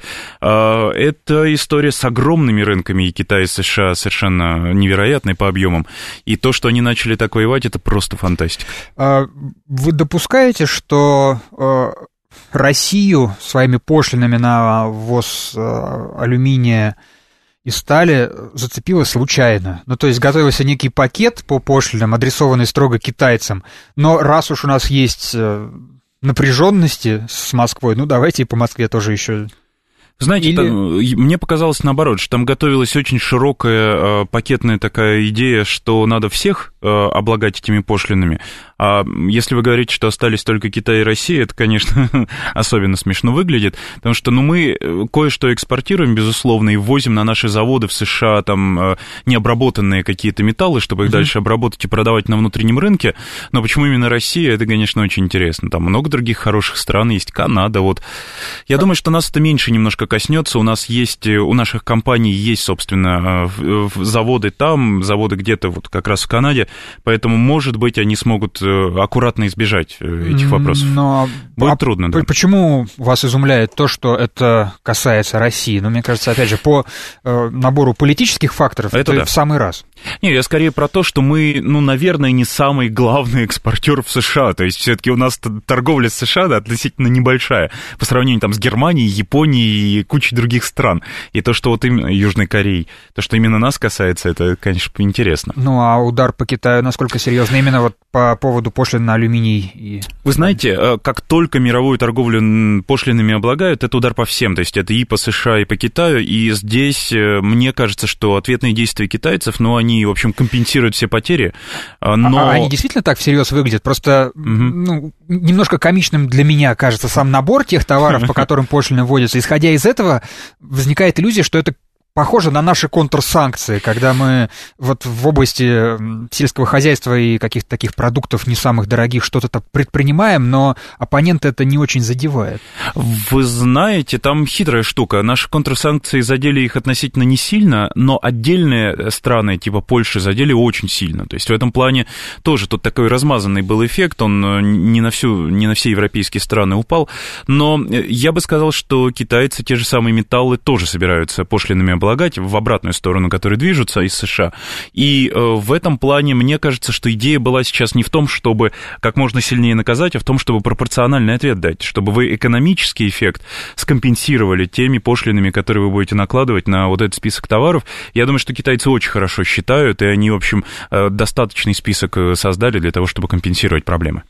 Speaker 3: Это история с огромными рынками, и Китай, и США совершенно невероятной по объемам. И то, что они начали так воевать, это просто фантастика.
Speaker 2: Вы допускаете, что Россию своими пошлинами на ввоз алюминия и стали зацепило случайно? Ну, то есть готовился некий пакет по пошлинам, адресованный строго китайцам, но раз уж у нас есть напряженности с Москвой, ну, давайте и по Москве тоже еще...
Speaker 3: Знаете, мне показалось наоборот, что там готовилась очень широкая пакетная такая идея, что надо всех облагать этими пошлинами. А если вы говорите, что остались только Китай и Россия, это, конечно, особенно смешно выглядит, потому что мы кое-что экспортируем, безусловно, и ввозим на наши заводы в США там необработанные какие-то металлы, чтобы их дальше обработать и продавать на внутреннем рынке. Но почему именно Россия, это, конечно, очень интересно. Там много других хороших стран, есть Канада. Вот. Я думаю, что нас это меньше немножко коснется. У нас есть, у наших компаний есть, собственно, заводы там, заводы где-то вот как раз в Канаде, поэтому, может быть, они смогут аккуратно избежать этих вопросов. Но будет трудно, да.
Speaker 2: Почему вас изумляет то, что это касается России? Ну, мне кажется, опять же, по набору политических факторов это да. В самый раз.
Speaker 3: Не, я скорее про то, что мы, ну, наверное, не самый главный экспортер в США. То есть все-таки у нас торговля с США, да, относительно небольшая по сравнению там с Германией, Японией и кучей других стран. И то, что вот именно Южной Кореей, то, что именно нас касается, это, конечно, интересно.
Speaker 2: Ну, а удар по Китаю насколько серьезный именно вот по поводу пошлин на алюминий?
Speaker 3: Вы знаете, как только мировую торговлю пошлинами облагают, это удар по всем. То есть это и по США, и по Китаю. И здесь мне кажется, что ответные действия китайцев, ну, они, в общем, компенсируют все потери. Но...
Speaker 2: Они действительно так всерьез выглядят? Просто ну, немножко комичным для меня кажется сам набор тех товаров, по которым пошлины вводятся. Исходя из этого, возникает иллюзия, что это похоже на наши контрсанкции, когда мы вот в области сельского хозяйства и каких-то таких продуктов не самых дорогих что-то предпринимаем, но оппонента это не очень задевает.
Speaker 3: Вы знаете, там хитрая штука. Наши контрсанкции задели их относительно не сильно, но отдельные страны, типа Польши, задели очень сильно. То есть в этом плане тоже тут такой размазанный был эффект, он не на все европейские страны упал, но я бы сказал, что китайцы те же самые металлы тоже собираются пошлинами облагать в обратную сторону, которые движутся из США. И в этом плане, мне кажется, что идея была сейчас не в том, чтобы как можно сильнее наказать, а в том, чтобы пропорциональный ответ дать, чтобы вы экономический эффект скомпенсировали теми пошлинами, которые вы будете накладывать на вот этот список товаров. Я думаю, что китайцы очень хорошо считают, и они, в общем, достаточный список создали для того, чтобы компенсировать проблемы.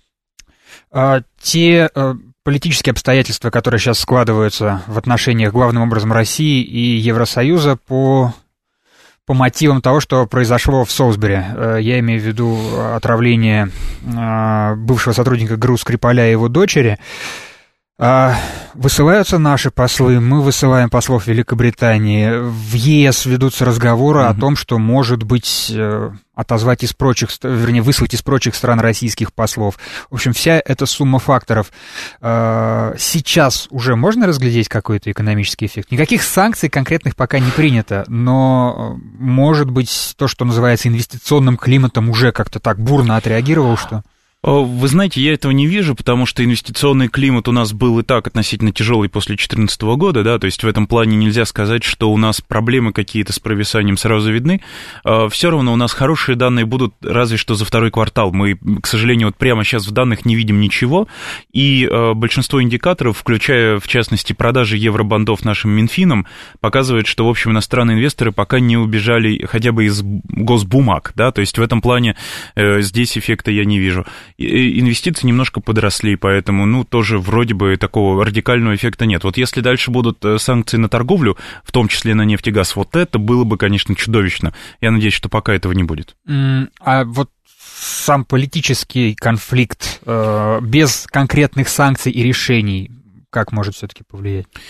Speaker 2: Политические обстоятельства, которые сейчас складываются в отношениях главным образом России и Евросоюза по мотивам того, что произошло в Солсбери. Я имею в виду отравление бывшего сотрудника ГРУ Скрипаля и его дочери. Высылаются наши послы, мы высылаем послов Великобритании. В ЕС ведутся разговоры о том, что, может быть, выслать из прочих стран российских послов. В общем, вся эта сумма факторов. Сейчас уже можно разглядеть какой-то экономический эффект? Никаких санкций конкретных пока не принято, но, может быть, то, что называется инвестиционным климатом, уже как-то так бурно отреагировал, что...
Speaker 3: Вы знаете, я этого не вижу, потому что инвестиционный климат у нас был и так относительно тяжелый после 2014 года, да, то есть в этом плане нельзя сказать, что у нас проблемы какие-то с провисанием сразу видны. Все равно у нас хорошие данные будут разве что за второй квартал. Мы, к сожалению, вот прямо сейчас в данных не видим ничего, и большинство индикаторов, включая, в частности, продажи евробондов нашим Минфином, показывает, что, в общем, иностранные инвесторы пока не убежали хотя бы из госбумаг, да, то есть в этом плане здесь эффекта я не вижу. Инвестиции немножко подросли, поэтому, ну, тоже вроде бы такого радикального эффекта нет. Вот если дальше будут санкции на торговлю, в том числе на нефть и газ, вот это было бы, конечно, чудовищно. Я надеюсь, что пока этого не будет.
Speaker 2: А вот сам политический конфликт без конкретных санкций и решений, как может все-таки повлиять?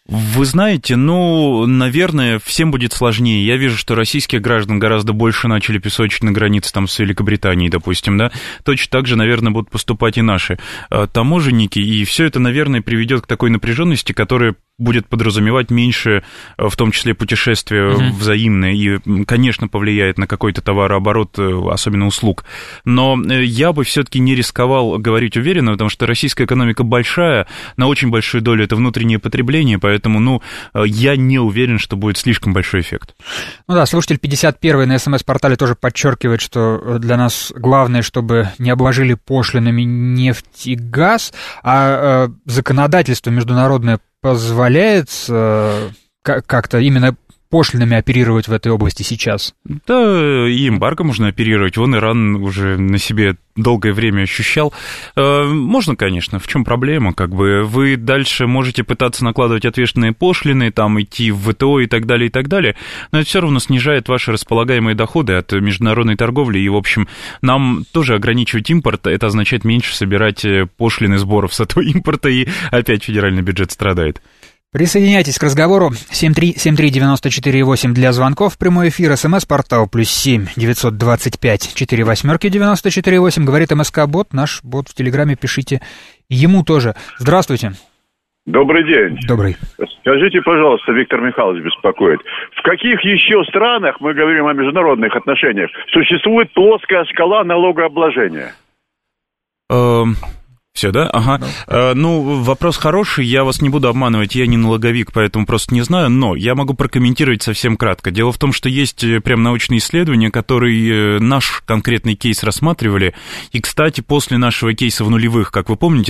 Speaker 3: Вы знаете, наверное, всем будет сложнее. Я вижу, что российских граждан гораздо больше начали песочить на границе там, с Великобританией, допустим, да. Точно так же, наверное, будут поступать и наши таможенники, и все это, наверное, приведет к такой напряженности, которая будет подразумевать меньше, в том числе, путешествия взаимные, и, конечно, повлияет на какой-то товарооборот, особенно услуг. Но я бы все-таки не рисковал говорить уверенно, потому что российская экономика большая, на очень большую долю это внутреннее потребление, поэтому, я не уверен, что будет слишком большой эффект.
Speaker 2: Слушатель 51-й на СМС-портале тоже подчеркивает, что для нас главное, чтобы не обложили пошлинами нефть и газ, а законодательство международное позволяет как-то именно пошлинами оперировать в этой области сейчас?
Speaker 3: Да, и эмбарго можно оперировать. Вон Иран уже на себе долгое время ощущал. Можно, конечно. В чем проблема? Вы дальше можете пытаться накладывать ответственные пошлины, там идти в ВТО и так далее, но это все равно снижает ваши располагаемые доходы от международной торговли, и, в общем, нам тоже ограничивать импорт, это означает меньше собирать пошлины сборов с этого импорта, и опять федеральный бюджет страдает.
Speaker 2: Присоединяйтесь к разговору. 7373948 для звонков в прямой эфир. СМС-портал +7 925 48 948. Говорит МСК-бот. Наш бот в Телеграме. Пишите ему тоже. Здравствуйте.
Speaker 11: Добрый день.
Speaker 2: Добрый.
Speaker 11: Скажите, пожалуйста, Виктор Михайлович беспокоит. В каких еще странах, мы говорим о международных отношениях, существует плоская шкала налогообложения?
Speaker 3: Все, да? Ага. Вопрос хороший, я вас не буду обманывать, я не налоговик, поэтому просто не знаю, но я могу прокомментировать совсем кратко. Дело в том, что есть прям научные исследования, которые наш конкретный кейс рассматривали, и, кстати, после нашего кейса в нулевых, как вы помните,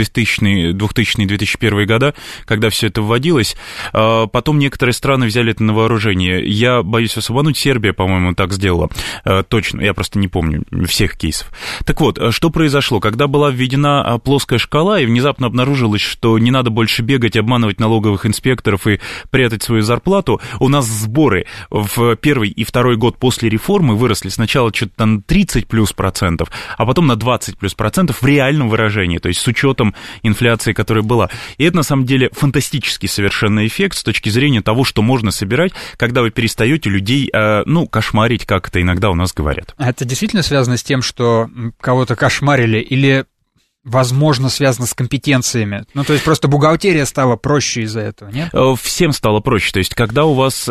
Speaker 3: 2000-2001 года, когда все это вводилось, потом некоторые страны взяли это на вооружение. Я боюсь вас обмануть, Сербия, по-моему, так сделала. Точно, я просто не помню всех кейсов. Так вот, что произошло? Когда была введена плоская шкала, и внезапно обнаружилось, что не надо больше бегать, обманывать налоговых инспекторов и прятать свою зарплату, у нас сборы в первый и второй год после реформы выросли сначала что-то на 30+%, а потом на 20+% в реальном выражении, то есть с учетом инфляции, которая была. И это, на самом деле, фантастический совершенно эффект с точки зрения того, что можно собирать, когда вы перестаете людей, кошмарить, как это иногда у нас говорят.
Speaker 2: А это действительно связано с тем, что кого-то кошмарили, или возможно, связано с компетенциями? То есть просто бухгалтерия стала проще из-за этого, нет?
Speaker 3: Всем стало проще. То есть когда у вас,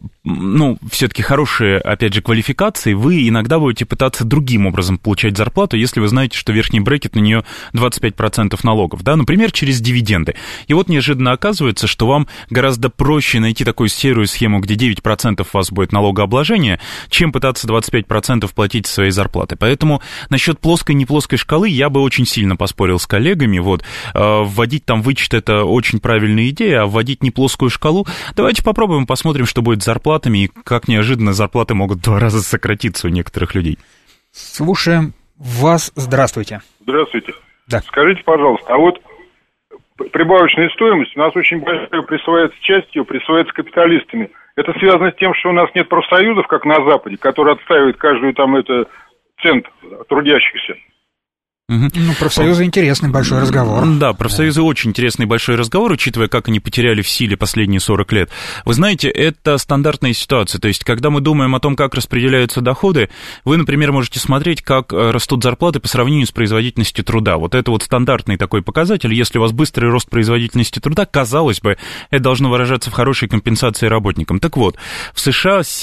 Speaker 3: все-таки хорошие, опять же, квалификации, вы иногда будете пытаться другим образом получать зарплату, если вы знаете, что верхний брекет на нее 25% налогов, да, например, через дивиденды. И вот неожиданно оказывается, что вам гораздо проще найти такую серую схему, где 9% у вас будет налогообложение, чем пытаться 25% платить со своей зарплаты. Поэтому насчет плоской-неплоской шкалы я бы очень сильно поспорил с коллегами, вводить там вычет — это очень правильная идея, а вводить неплоскую шкалу, давайте попробуем, посмотрим, что будет с зарплатами, и как неожиданно зарплаты могут в 2 раза сократиться у некоторых людей.
Speaker 2: Слушаем вас. Здравствуйте.
Speaker 12: Здравствуйте.
Speaker 2: Да.
Speaker 12: Скажите, пожалуйста, а вот прибавочная стоимость у нас очень большая присваивается частью, присваивается капиталистами. Это связано с тем, что у нас нет профсоюзов, как на Западе, которые отстаивают каждую цент трудящихся.
Speaker 2: Профсоюзы — интересный большой разговор.
Speaker 3: Да, профсоюзы очень интересный большой разговор, учитывая, как они потеряли в силе последние 40 лет. Вы знаете, это стандартная ситуация. То есть, когда мы думаем о том, как распределяются доходы, вы, например, можете смотреть, как растут зарплаты по сравнению с производительностью труда. Вот это стандартный такой показатель. Если у вас быстрый рост производительности труда, казалось бы, это должно выражаться в хорошей компенсации работникам. Так вот, в США с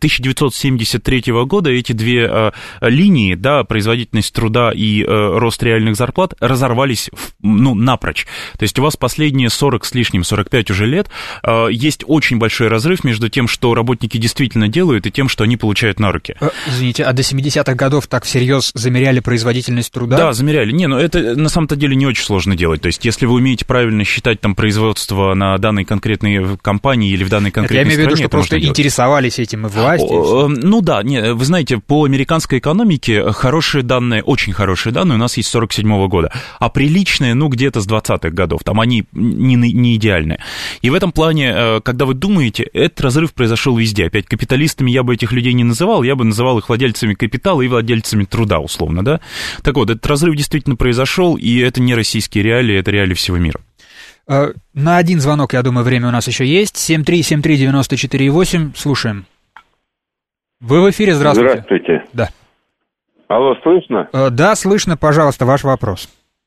Speaker 3: 1973 года эти две линии, да, производительность труда и рост реальных зарплат, разорвались напрочь. То есть у вас последние 40 с лишним, 45 уже лет, есть очень большой разрыв между тем, что работники действительно делают, и тем, что они получают на руки.
Speaker 2: Извините, а до 70-х годов так всерьез замеряли производительность труда?
Speaker 3: Да, замеряли. Это на самом-то деле не очень сложно делать. То есть если вы умеете правильно считать там производство на данной конкретной компании или в данной конкретной стране...
Speaker 2: Я имею в виду, что просто интересовались этим и власти.
Speaker 3: Вы знаете, по американской экономике хорошие данные, очень хорошие данные у нас есть с 47 года, а приличные, где-то с 20-х годов, там они не идеальные. И в этом плане, когда вы думаете, этот разрыв произошел везде. Опять, капиталистами я бы этих людей не называл, я бы называл их владельцами капитала и владельцами труда, условно, да? Так вот, этот разрыв действительно произошел, и это не российские реалии, это реалии всего мира.
Speaker 2: На один звонок, я думаю, время у нас еще есть. 7373948, слушаем. Вы в эфире, здравствуйте.
Speaker 13: Здравствуйте.
Speaker 2: Да.
Speaker 13: Алло, слышно?
Speaker 2: Да, слышно, пожалуйста, ваш вопрос.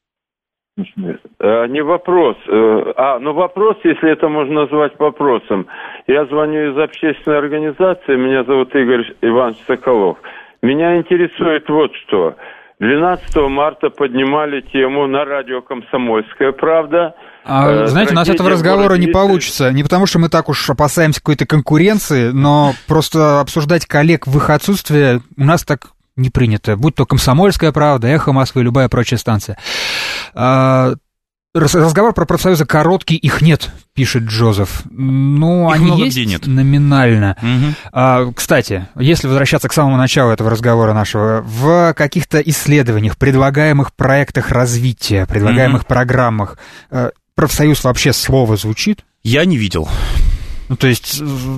Speaker 13: Не вопрос. Вопрос, если это можно назвать вопросом. Я звоню из общественной организации, меня зовут Игорь Иванович Соколов. Меня интересует вот что. 12 марта поднимали тему на радио «Комсомольская правда».
Speaker 2: Знаете, у нас этого разговора не получится. Не потому, что мы так уж опасаемся какой-то конкуренции, но просто обсуждать коллег в их отсутствие у нас так не принято. Будь то «Комсомольская правда», «Эхо Москвы», любая прочая станция. Разговор про профсоюзы короткий, их нет, пишет Джозеф. Ну, их они есть нет. Номинально. Угу. Кстати, если возвращаться к самому началу этого разговора нашего, в каких-то исследованиях, предлагаемых проектах развития, предлагаемых программах, профсоюз вообще слово звучит?
Speaker 3: Я не видел.
Speaker 2: Ну, то есть,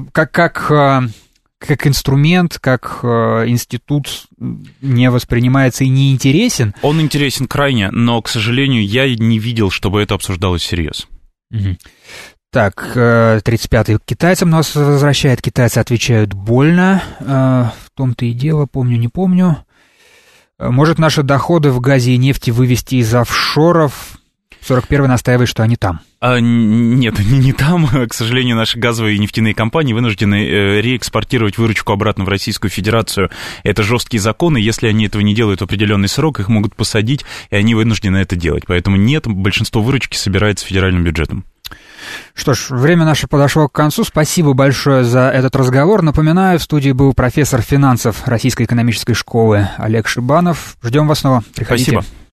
Speaker 2: как инструмент, как институт не воспринимается и не интересен?
Speaker 3: Он интересен крайне, но, к сожалению, я не видел, чтобы это обсуждалось всерьез.
Speaker 2: Угу. Так, 35-й к китайцам нас возвращает. Китайцы отвечают больно. В том-то и дело, помню, не помню. Может, наши доходы в газе и нефти вывести из офшоров? 41-й настаивает, что они там.
Speaker 3: Нет, они не там. К сожалению, наши газовые и нефтяные компании вынуждены реэкспортировать выручку обратно в Российскую Федерацию. Это жесткие законы. Если они этого не делают в определенный срок, их могут посадить, и они вынуждены это делать. Поэтому нет, большинство выручки собирается федеральным бюджетом.
Speaker 2: Что ж, время наше подошло к концу. Спасибо большое за этот разговор. Напоминаю, в студии был профессор финансов Российской экономической школы Олег Шибанов. Ждем вас снова. Приходите.
Speaker 3: Спасибо.